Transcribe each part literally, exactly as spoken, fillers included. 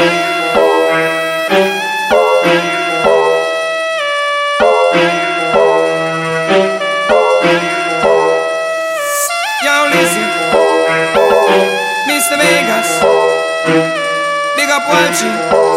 Yo, listen, Mister Vegas, big up Walchi.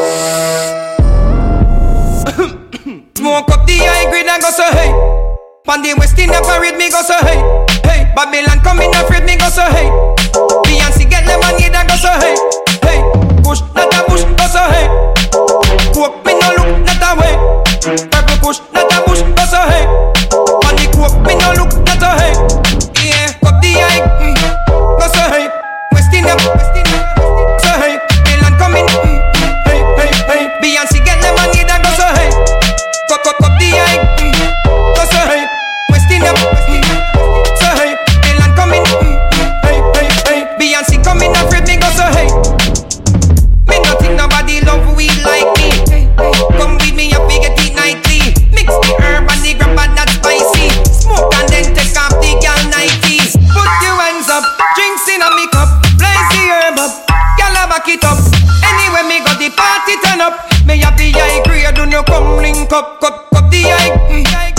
Smoke up the high grade and go so hey. Pan the West Indian parade me go so hey. Hey, Babylon coming afraid me go so hey. Beyonce get lemonade and go so hey. Hey, push not a push go so hey. Coke me no look not a way. Purple push not a push go so hey. On the coke me no look not a hey. Yeah, up the high mm, go so hey. West Indian, West Indian so hey. Babylon coming mm, hey hey hey. Beyonce get lemonade and go so hey. Cut cut up the high mm, go so hey. West Indian, West Indian so hey. Babylon coming mm, hey hey hey. Beyonce coming afraid me go so hey. Me not think nobody love we like me. Come with me up we get it nightly. Mix the herb and the grab and that spicy. Smoke and then take off the gal nighties. Put your hands up, drinks in a me cup. Blaze the herb up, gal back it up. Anyway me got the party turn up. Me have the high grade, do you come link up, cut, cut the high.